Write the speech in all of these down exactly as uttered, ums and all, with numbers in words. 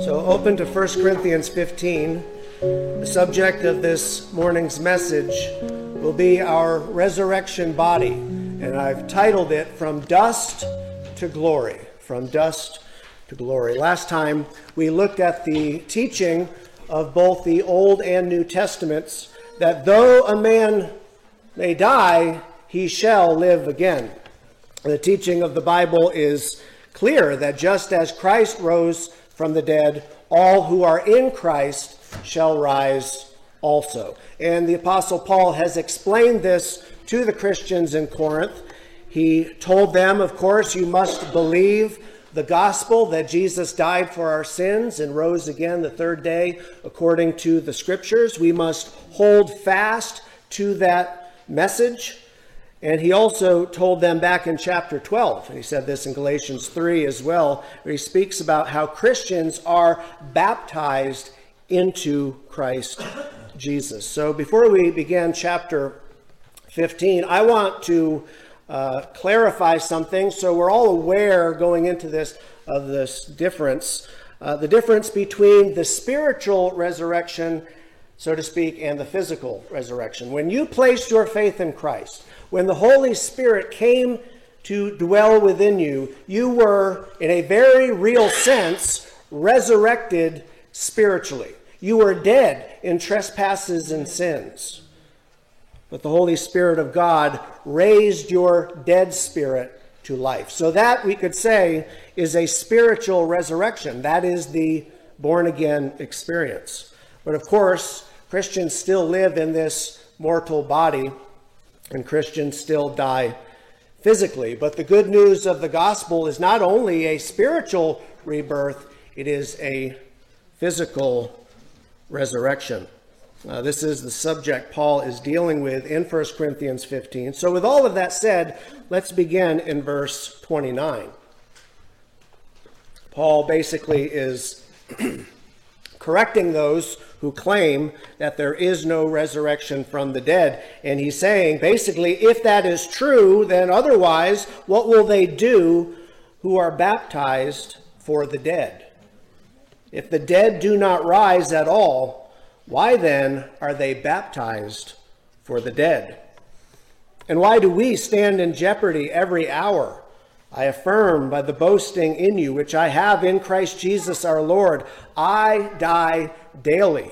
So open to First Corinthians fifteen. The subject of this morning's message will be our resurrection body. And I've titled it From Dust to Glory. From Dust to Glory. Last time we looked at the teaching of both the Old and New Testaments that though a man may die, he shall live again. The teaching of the Bible is clear that just as Christ rose from the dead, all who are in Christ shall rise also. And the Apostle Paul has explained this to the Christians in Corinth. He told them, of course, you must believe the gospel that Jesus died for our sins and rose again the third day according to the scriptures. We must hold fast to that message. And he also told them back in chapter twelve, and he said this in Galatians three as well, where he speaks about how Christians are baptized into Christ Jesus. So before we begin chapter fifteen, I want to uh, clarify something so we're all aware going into this of this difference, uh, the difference between the spiritual resurrection, so to speak, and the physical resurrection. When you placed your faith in Christ, when the Holy Spirit came to dwell within you, you were, in a very real sense, resurrected spiritually. You were dead in trespasses and sins. But the Holy Spirit of God raised your dead spirit to life. So that, we could say, is a spiritual resurrection. That is the born-again experience. But of course, Christians still live in this mortal body, and Christians still die physically. But the good news of the gospel is not only a spiritual rebirth, it is a physical resurrection. Uh, this is the subject Paul is dealing with in First Corinthians fifteen. So with all of that said, let's begin in verse twenty-nine. Paul basically is correcting those who claim that there is no resurrection from the dead. And he's saying, basically, if that is true, then otherwise, what will they do who are baptized for the dead? If the dead do not rise at all, why then are they baptized for the dead? And why do we stand in jeopardy every hour? I affirm by the boasting in you, which I have in Christ Jesus our Lord, I die daily.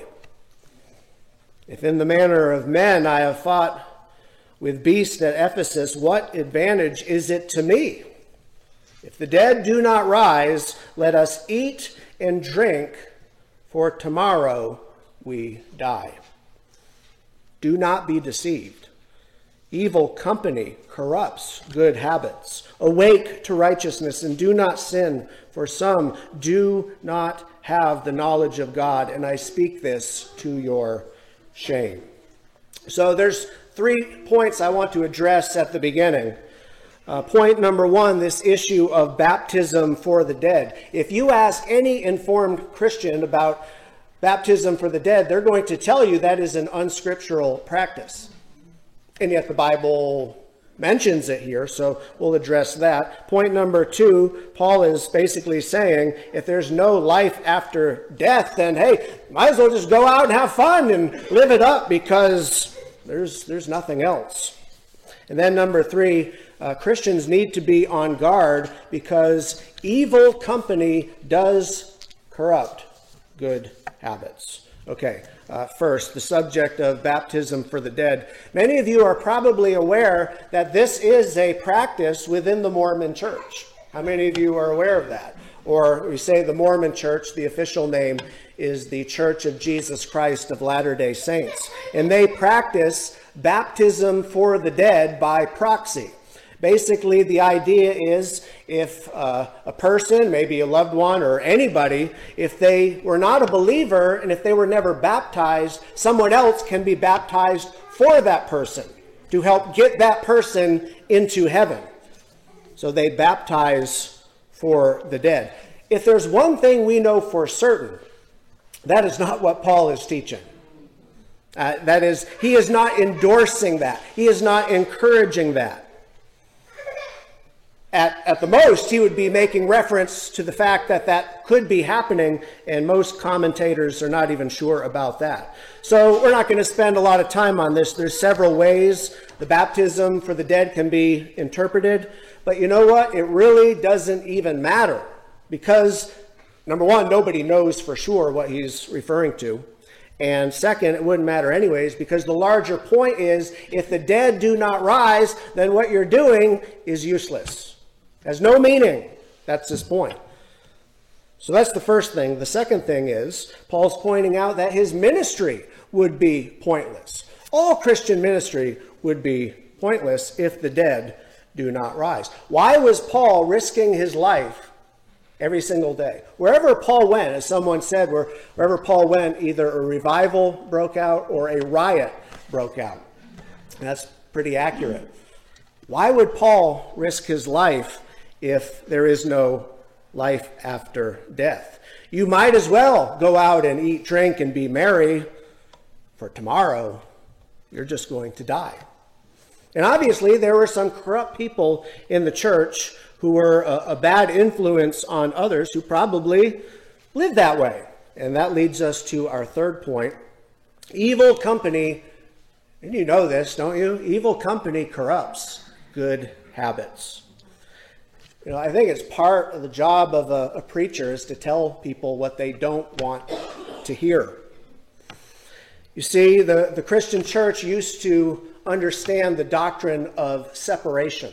If in the manner of men I have fought with beasts at Ephesus, what advantage is it to me? If the dead do not rise, let us eat and drink, for tomorrow we die. Do not be deceived. Evil company corrupts good habits. Awake to righteousness and do not sin, for some do not have the knowledge of God, and I speak this to your shame. So there's three points I want to address at the beginning. Uh, point number one, this issue of baptism for the dead. If you ask any informed Christian about baptism for the dead, they're going to tell you that is an unscriptural practice. And yet the Bible mentions it here, so we'll address that. Point number two, Paul is basically saying, if there's no life after death, then hey, might as well just go out and have fun and live it up because there's, there's nothing else. And then number three, uh, Christians need to be on guard because evil company does corrupt good habits. Okay, uh, first, the subject of baptism for the dead. Many of you are probably aware that this is a practice within the Mormon Church. How many of you are aware of that? Or we say the Mormon Church, the official name is the Church of Jesus Christ of Latter-day Saints. And they practice baptism for the dead by proxy. Basically, the idea is if uh, a person, maybe a loved one or anybody, if they were not a believer and if they were never baptized, someone else can be baptized for that person to help get that person into heaven. So they baptize for the dead. If there's one thing we know for certain, that is not what Paul is teaching. Uh, that is, he is not endorsing that. He is not encouraging that. At, at the most, he would be making reference to the fact that that could be happening, and most commentators are not even sure about that. So we're not going to spend a lot of time on this. There's several ways the baptism for the dead can be interpreted, but you know what? It really doesn't even matter because, number one, nobody knows for sure what he's referring to. And second, it wouldn't matter anyways, because the larger point is, if the dead do not rise, then what you're doing is useless. Has no meaning. That's his point. So that's the first thing. The second thing is, Paul's pointing out that his ministry would be pointless. All Christian ministry would be pointless if the dead do not rise. Why was Paul risking his life every single day? Wherever Paul went, as someone said, where, wherever Paul went, either a revival broke out or a riot broke out. And that's pretty accurate. Why would Paul risk his life if there is no life after death? You might as well go out and eat, drink, and be merry, for tomorrow you're just going to die. And obviously there were some corrupt people in the church who were a, a bad influence on others who probably lived that way. And that leads us to our third point. Evil company, and you know this, don't you? Evil company corrupts good habits. You know, I think it's part of the job of a, a preacher is to tell people what they don't want to hear. You see, the, the Christian church used to understand the doctrine of separation.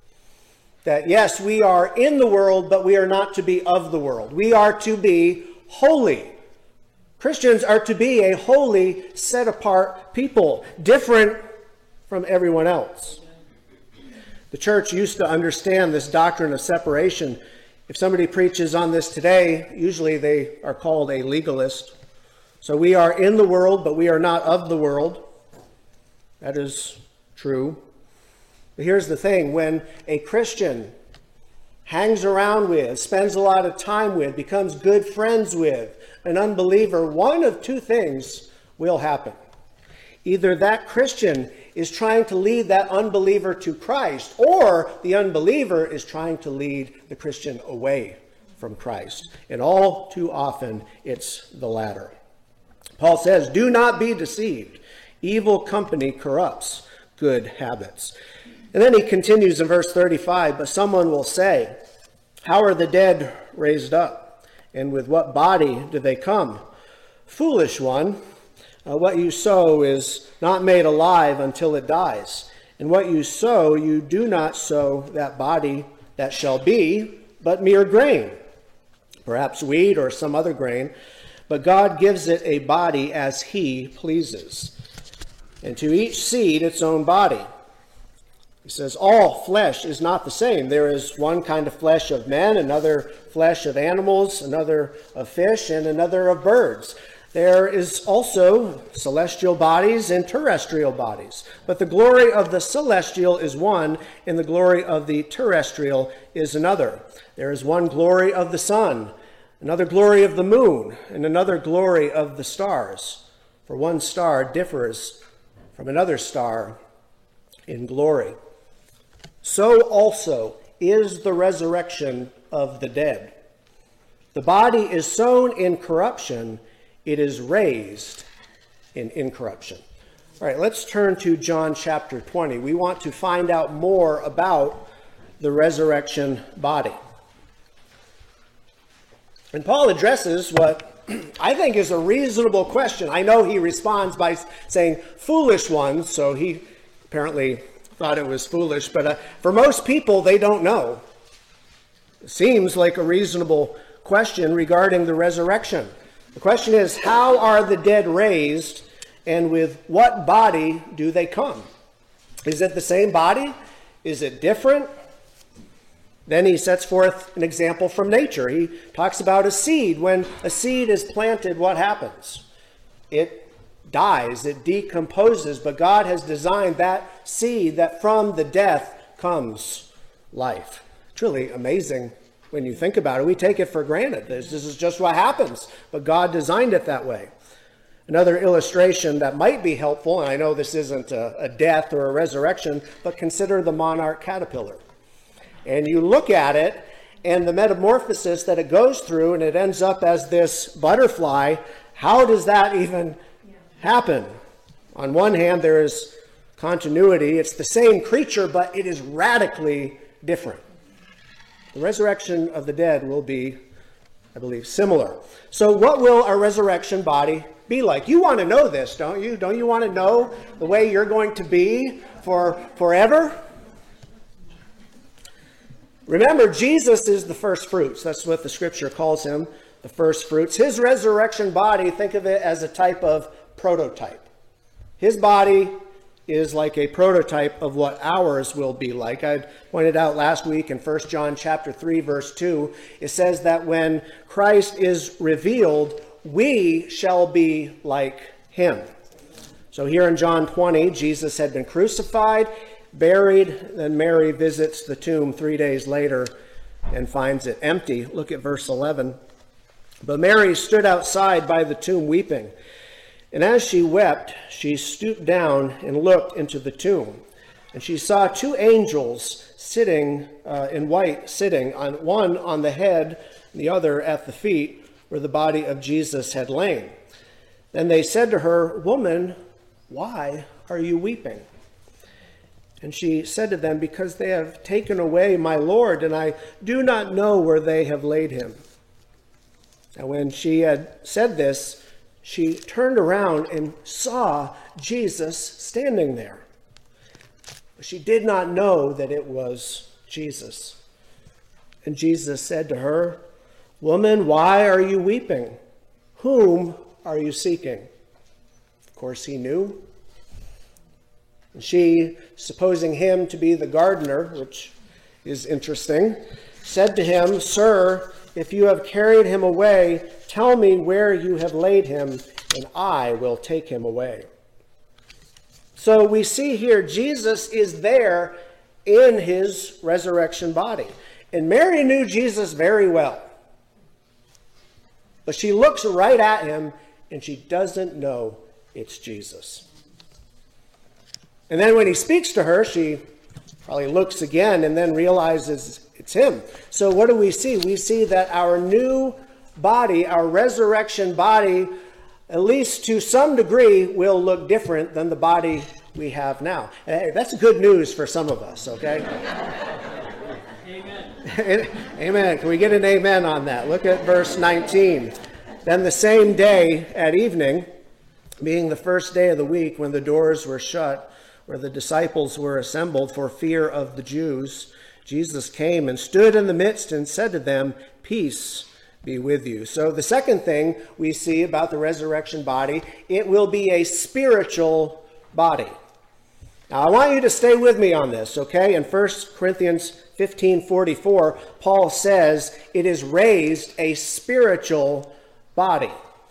That yes, we are in the world, but we are not to be of the world. We are to be holy. Christians are to be a holy, set-apart people, different from everyone else. The church used to understand this doctrine of separation. If somebody preaches on this today, usually they are called a legalist. So we are in the world, but we are not of the world. That is true. But here's the thing. When a Christian hangs around with, spends a lot of time with, becomes good friends with an unbeliever, one of two things will happen. Either that Christian is trying to lead that unbeliever to Christ, or the unbeliever is trying to lead the Christian away from Christ. And all too often, it's the latter. Paul says, do not be deceived. Evil company corrupts good habits. And then he continues in verse thirty-five, but someone will say, how are the dead raised up? And with what body do they come? Foolish one, uh, what you sow is not made alive until it dies. And what you sow, you do not sow that body that shall be, but mere grain, perhaps wheat or some other grain. But God gives it a body as he pleases, and to each seed its own body. He says, all flesh is not the same. There is one kind of flesh of men, another flesh of animals, another of fish, and another of birds. There is also celestial bodies and terrestrial bodies. But the glory of the celestial is one, and the glory of the terrestrial is another. There is one glory of the sun, another glory of the moon, and another glory of the stars. For one star differs from another star in glory. So also is the resurrection of the dead. The body is sown in corruption, it is raised in incorruption. All right, let's turn to John chapter twenty. We want to find out more about the resurrection body. And Paul addresses what I think is a reasonable question. I know he responds by saying foolish ones, so he apparently thought it was foolish, but uh, for most people, they don't know. It seems like a reasonable question regarding the resurrection. The question is, how are the dead raised, and with what body do they come? Is it the same body? Is it different? Then he sets forth an example from nature. He talks about a seed. When a seed is planted, what happens? It dies, it decomposes, but God has designed that seed that from the death comes life. It's really amazing when you think about it. We take it for granted. This, this is just what happens, but God designed it that way. Another illustration that might be helpful, and I know this isn't a, a death or a resurrection, but consider the monarch caterpillar. and you look at it, and the metamorphosis that it goes through, and it ends up as this butterfly, how does that even happen? On one hand, there is continuity. It's the same creature, but it is radically different. The resurrection of the dead will be, I believe, similar. So what will our resurrection body be like? You want to know this, don't you? Don't you want to know the way you're going to be for forever? Remember, Jesus is the first fruits. That's what the scripture calls him, the first fruits. His resurrection body, think of it as a type of prototype. His body is like a prototype of what ours will be like. I pointed out last week in First John chapter three, verse two, it says that when Christ is revealed, we shall be like him. So here in John twenty, Jesus had been crucified, buried, then Mary visits the tomb three days later and finds it empty. Look at verse eleven. But Mary stood outside by the tomb weeping. And as she wept, she stooped down and looked into the tomb. And she saw two angels sitting uh, in white, sitting, on one on the head, and the other at the feet, where the body of Jesus had lain. Then they said to her, "Woman, why are you weeping?" And she said to them, "Because they have taken away my Lord, and I do not know where they have laid him." And when she had said this, she turned around and saw Jesus standing there. But she did not know that it was Jesus. And Jesus said to her, "Woman, why are you weeping? Whom are you seeking?" Of course, he knew. And she, supposing him to be the gardener, which is interesting, said to him, "Sir, if you have carried him away, tell me where you have laid him, and I will take him away." So we see here Jesus is there in his resurrection body. And Mary knew Jesus very well. But she looks right at him, and she doesn't know it's Jesus. And then when he speaks to her, she probably looks again and then realizes it's him. So what do we see? We see that our new body, our resurrection body, at least to some degree, will look different than the body we have now. Hey, that's good news for some of us, okay? Amen. Amen. Can we get an amen on that? Look at verse nineteen. Then the same day at evening, being the first day of the week, when the doors were shut, where the disciples were assembled for fear of the Jews, Jesus came and stood in the midst and said to them, "Peace be with you." So the second thing we see about the resurrection body, it will be a spiritual body. Now I want you to stay with me on this, okay? In First Corinthians fifteen forty-four, Paul says it is raised a spiritual body.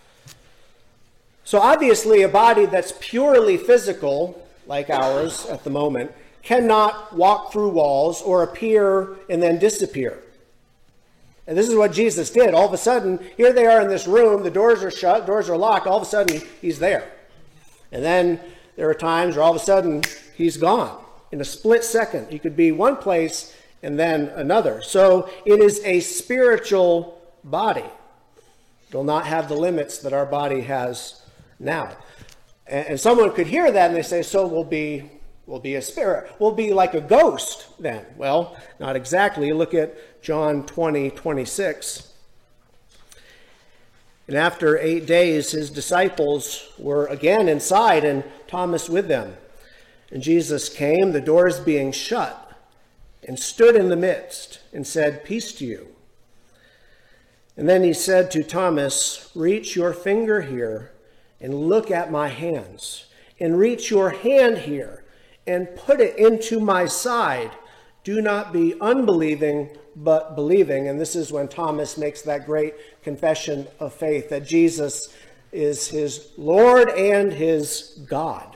So obviously a body that's purely physical, like ours at the moment, cannot walk through walls or appear and then disappear. And this is what Jesus did. All of a sudden, here they are in this room, the doors are shut, doors are locked, all of a sudden he's there. And then there are times where all of a sudden he's gone. In a split second, he could be one place and then another. So it is a spiritual body. It will not have the limits that our body has now. And someone could hear that and they say, so we'll be, we'll be a spirit. We'll be like a ghost then. Well, not exactly. Look at John twenty, twenty-six. And after eight days, his disciples were again inside and Thomas with them. And Jesus came, the doors being shut, and stood in the midst and said, "Peace to you." And then he said to Thomas, "Reach your finger here and look at my hands, and reach your hand here and put it into my side. Do not be unbelieving, but believing." And this is when Thomas makes that great confession of faith that Jesus is his Lord and his God.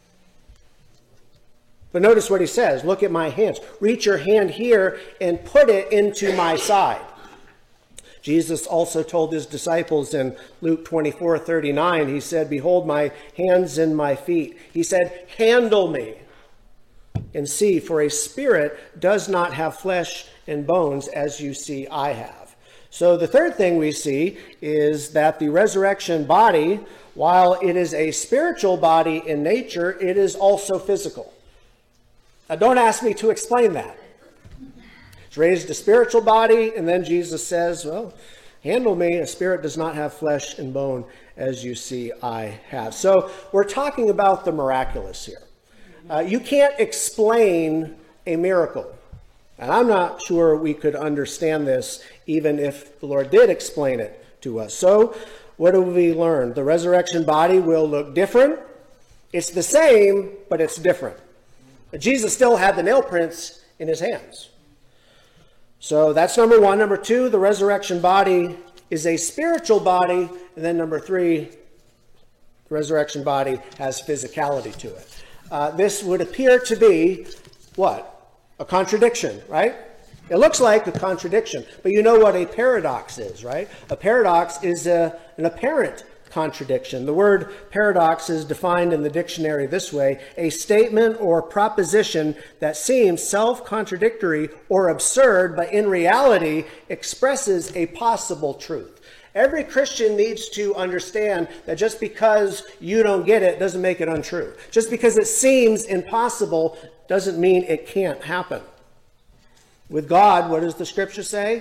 But notice what he says, look at my hands. Reach your hand here and put it into my side. Jesus also told his disciples in Luke twenty-four thirty-nine, he said, "Behold my hands and my feet." He said, "Handle me." and see, for a spirit does not have flesh and bones as you see I have. So the third thing we see is that the resurrection body, while it is a spiritual body in nature, it is also physical. Now don't ask me to explain that. It's raised a spiritual body, and then Jesus says, well, handle me, a spirit does not have flesh and bone as you see I have. So we're talking about the miraculous here. Uh, you can't explain a miracle. And I'm not sure we could understand this even if the Lord did explain it to us. So what do we learn? The resurrection body will look different. It's the same, but it's different. Jesus still had the nail prints in his hands. So that's number one. Number two, the resurrection body is a spiritual body. And then number three, the resurrection body has physicality to it. Uh, this would appear to be what? A contradiction, right? It looks like a contradiction, but you know what a paradox is, right? A paradox is a, an apparent contradiction. The word paradox is defined in the dictionary this way: a statement or proposition that seems self-contradictory or absurd, but in reality expresses a possible truth. Every Christian needs to understand that just because you don't get it doesn't make it untrue. Just because it seems impossible doesn't mean it can't happen. With God, what does the scripture say?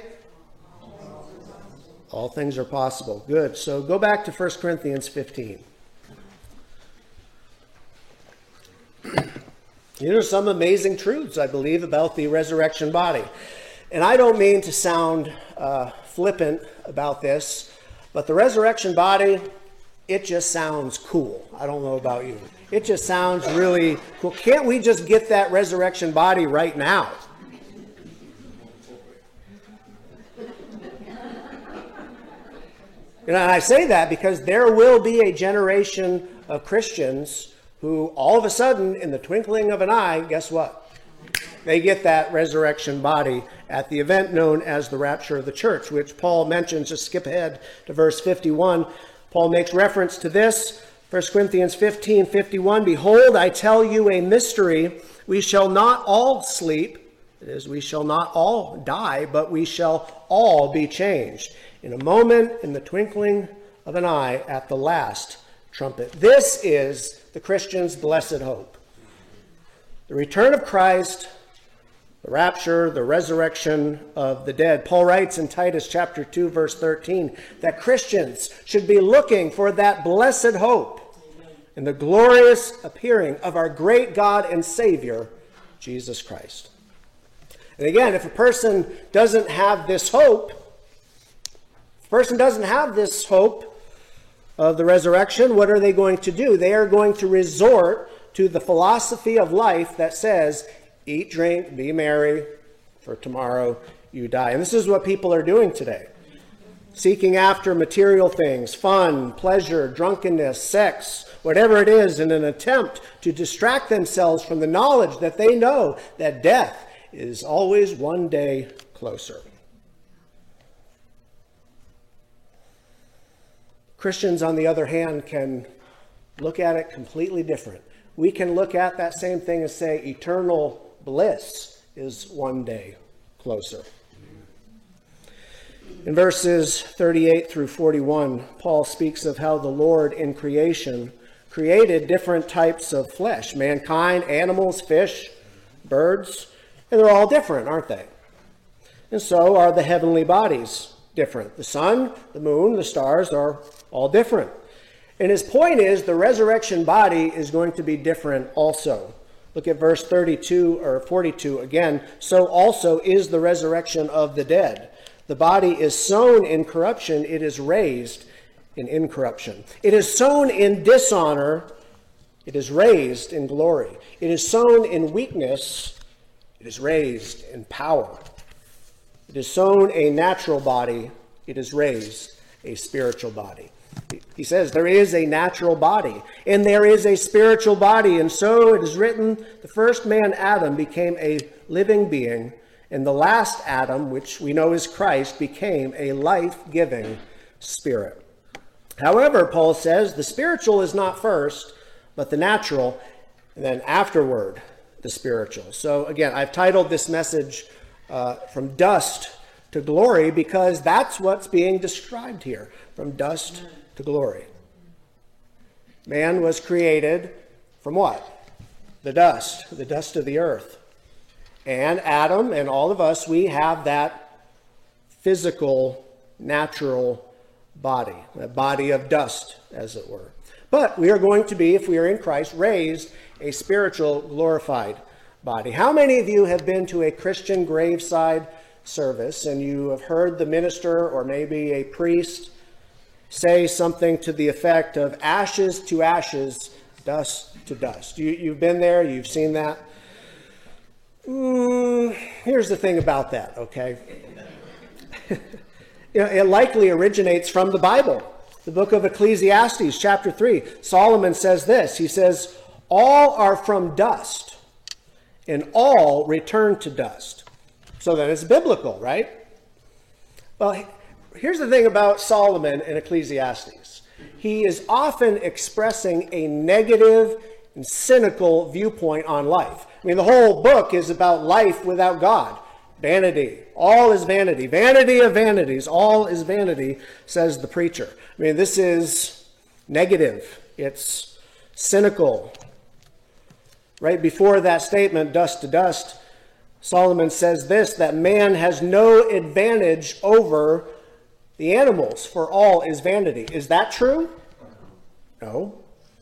All things are possible. Good. So go back to First Corinthians fifteen. These are some amazing truths, I believe, about the resurrection body. And I don't mean to sound uh, flippant about this, but the resurrection body, it just sounds cool. I don't know about you. It just sounds really cool. Can't we just get that resurrection body right now? You know, and I say that because there will be a generation of Christians who all of a sudden, in the twinkling of an eye, guess what? They get that resurrection body at the event known as the rapture of the church, which Paul mentions. Just skip ahead to verse fifty-one. Paul makes reference to this. First Corinthians fifteen fifty-one, behold, I tell you a mystery. We shall not all sleep. It is, we shall not all die, but we shall all be changed. In a moment, in the twinkling of an eye, at the last trumpet. This is the Christian's blessed hope. The return of Christ, the rapture, the resurrection of the dead. Paul writes in Titus chapter two, verse thirteen, that Christians should be looking for that blessed hope in the glorious appearing of our great God and Savior, Jesus Christ. And again, if a person doesn't have this hope, if a person doesn't have this hope of the resurrection, what are they going to do? They are going to resort to the philosophy of life that says, eat, drink, be merry, for tomorrow you die. And this is what people are doing today. Seeking after material things, fun, pleasure, drunkenness, sex, whatever it is, in an attempt to distract themselves from the knowledge that they know that death is always one day closer. Christians, on the other hand, can look at it completely different. We can look at that same thing and say eternal bliss is one day closer. In verses thirty-eight through forty-one, Paul speaks of how the Lord in creation created different types of flesh, mankind, animals, fish, birds, and they're all different, aren't they? And so are the heavenly bodies different. The sun, the moon, the stars are all different. And his point is the resurrection body is going to be different also. Look at verse thirty-two or forty-two again. So also is the resurrection of the dead. The body is sown in corruption, it is raised in incorruption. It is sown in dishonor, it is raised in glory. It is sown in weakness, it is raised in power. It is sown a natural body, it is raised a spiritual body. He says there is a natural body and there is a spiritual body. And so it is written, the first man, Adam, became a living being, and the last Adam, which we know is Christ, became a life-giving spirit. However, Paul says, the spiritual is not first, but the natural, and then afterward, the spiritual. So again, I've titled this message uh, From Dust to Glory, because that's what's being described here, from dust to glory. Man was created from what? The dust, the dust of the earth. And Adam and all of us, we have that physical, natural body, a body of dust, as it were. But we are going to be, if we are in Christ, raised a spiritual, glorified body. How many of you have been to a Christian graveside service and you have heard the minister or maybe a priest say something to the effect of ashes to ashes, dust to dust? You, you've been there, you've seen that. Mm, here's the thing about that, okay? You know, it likely originates from the Bible. The book of Ecclesiastes, chapter three, Solomon says this. He says, all are from dust, and all return to dust. So then it's biblical, right? Well, here's the thing about Solomon in Ecclesiastes. He is often expressing a negative and cynical viewpoint on life. I mean, the whole book is about life without God. Vanity. All is vanity. Vanity of vanities. All is vanity, says the preacher. I mean, this is negative. It's cynical. Right before that statement, dust to dust, Solomon says this, that man has no advantage over the animals, for all is vanity. Is that true? No.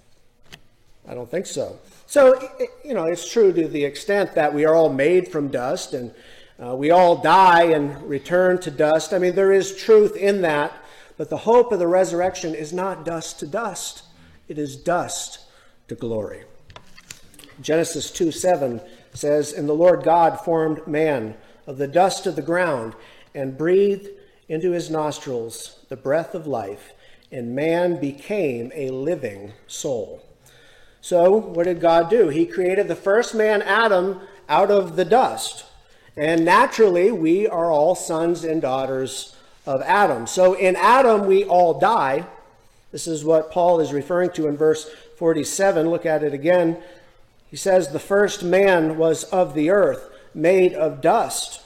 I don't think so. So, you know, it's true to the extent that we are all made from dust and uh, we all die and return to dust. I mean, there is truth in that, but the hope of the resurrection is not dust to dust. It is dust to glory. Genesis two seven says, and the Lord God formed man of the dust of the ground and breathed into his nostrils the breath of life, and man became a living soul. So what did God do? He created the first man, Adam, out of the dust. And naturally, we are all sons and daughters of Adam. So in Adam, we all die. This is what Paul is referring to in verse forty-seven. Look at it again. He says, the first man was of the earth, made of dust.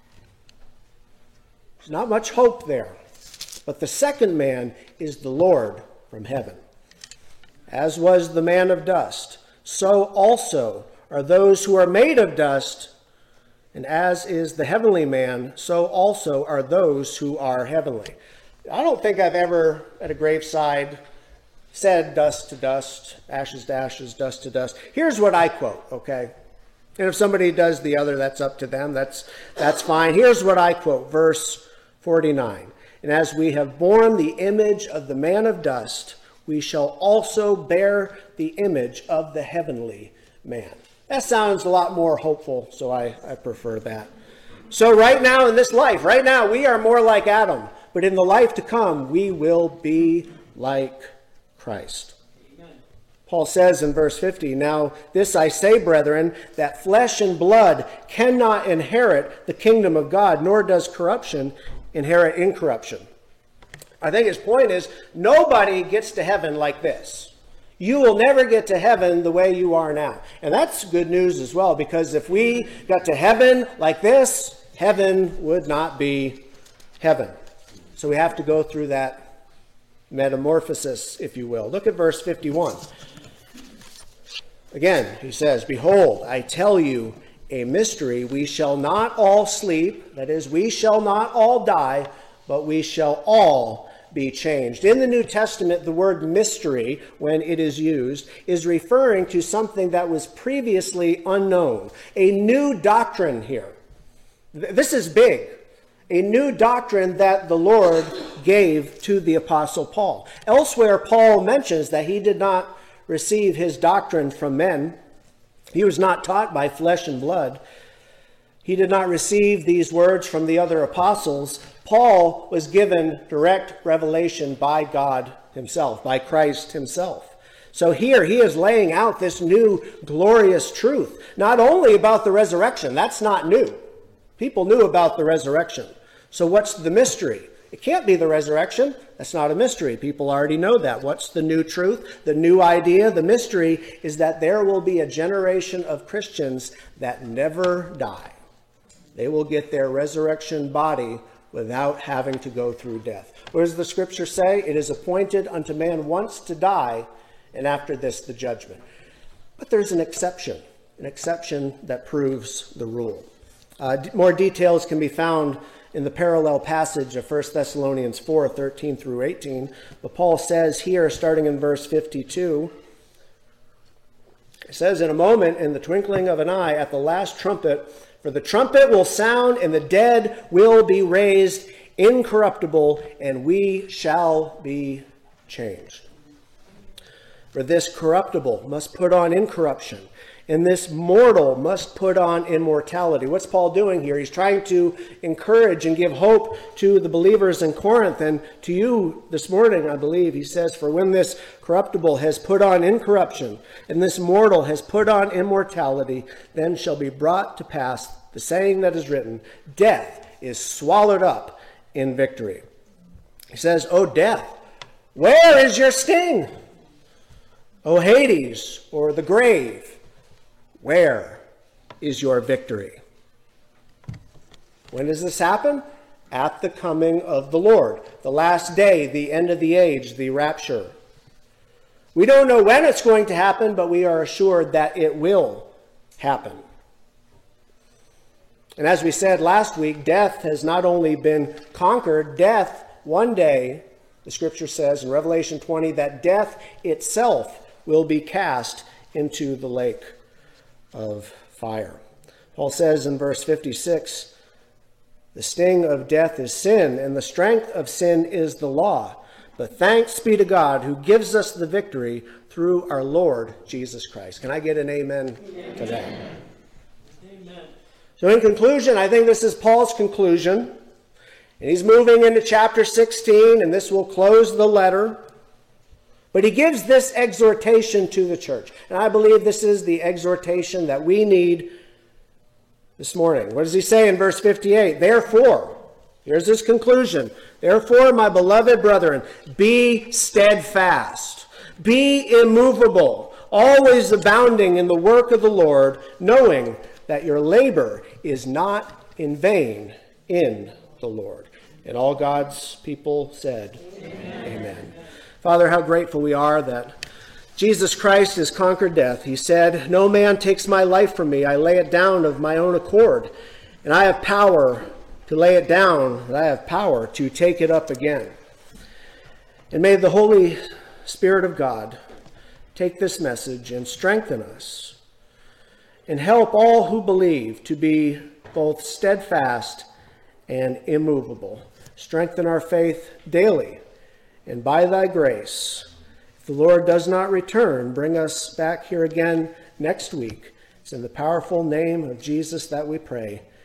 There's not much hope there. But the second man is the Lord from heaven. As was the man of dust, so also are those who are made of dust. And as is the heavenly man, so also are those who are heavenly. I don't think I've ever, at a graveside, said dust to dust, ashes to ashes, dust to dust. Here's what I quote, okay? And if somebody does the other, that's up to them. That's, that's fine. Here's what I quote, verse forty-nine. And as we have borne the image of the man of dust, we shall also bear the image of the heavenly man. That sounds a lot more hopeful, so I, I prefer that. So right now in this life, right now, we are more like Adam. But in the life to come, we will be like Christ. Amen. Paul says in verse fifty, now this I say, brethren, that flesh and blood cannot inherit the kingdom of God, nor does corruption inherit incorruption. I think his point is nobody gets to heaven like this. You will never get to heaven the way you are now. And that's good news as well, because if we got to heaven like this, heaven would not be heaven. So we have to go through that metamorphosis, if you will. Look at verse fifty-one. Again, he says, behold, I tell you a mystery. We shall not all sleep, that is, we shall not all die, but we shall all be changed. In the New Testament, the word mystery, when it is used, is referring to something that was previously unknown, a new doctrine here. This is big. A new doctrine that the Lord gave to the Apostle Paul. Elsewhere, Paul mentions that he did not receive his doctrine from men. He was not taught by flesh and blood. He did not receive these words from the other apostles. Paul was given direct revelation by God himself, by Christ himself. So here he is laying out this new glorious truth, not only about the resurrection. That's not new. People knew about the resurrection. So what's the mystery? It can't be the resurrection. That's not a mystery. People already know that. What's the new truth? The new idea, the mystery is that there will be a generation of Christians that never die. They will get their resurrection body without having to go through death. What does the scripture say? It is appointed unto man once to die, and after this the judgment. But there's an exception, an exception that proves the rule. Uh, d- more details can be found in the parallel passage of First Thessalonians four, thirteen through eighteen. But Paul says here, starting in verse fifty-two, it says, "In a moment, in the twinkling of an eye, at the last trumpet, for the trumpet will sound, and the dead will be raised incorruptible, and we shall be changed. For this corruptible must put on incorruption, and this mortal must put on immortality." What's Paul doing here? He's trying to encourage and give hope to the believers in Corinth and to you this morning, I believe. He says, "For when this corruptible has put on incorruption, and this mortal has put on immortality, then shall be brought to pass the saying that is written, death is swallowed up in victory." He says, "O death, where is your sting? O Hades, or the grave, where is your victory?" When does this happen? At the coming of the Lord, the last day, the end of the age, the rapture. We don't know when it's going to happen, but we are assured that it will happen. And as we said last week, death has not only been conquered, death one day, the scripture says in Revelation twenty, that death itself will be cast into the lake of fire. Paul says in verse fifty-six, "The sting of death is sin, and the strength of sin is the law. But thanks be to God who gives us the victory through our Lord Jesus Christ." Can I get an amen, amen. to that? Amen. So in conclusion, I think this is Paul's conclusion. And he's moving into chapter sixteen, and this will close the letter. But he gives this exhortation to the church. And I believe this is the exhortation that we need this morning. What does he say in verse fifty-eight? "Therefore," here's his conclusion, "Therefore, my beloved brethren, be steadfast, be immovable, always abounding in the work of the Lord, knowing that your labor is not in vain in the Lord." And all God's people said, Amen. Amen. Father, how grateful we are that Jesus Christ has conquered death. He said, "No man takes my life from me. I lay it down of my own accord. And I have power to lay it down, and I have power to take it up again." And may the Holy Spirit of God take this message and strengthen us and help all who believe to be both steadfast and immovable. Strengthen our faith daily. And by thy grace, if the Lord does not return, bring us back here again next week. It's in the powerful name of Jesus that we pray.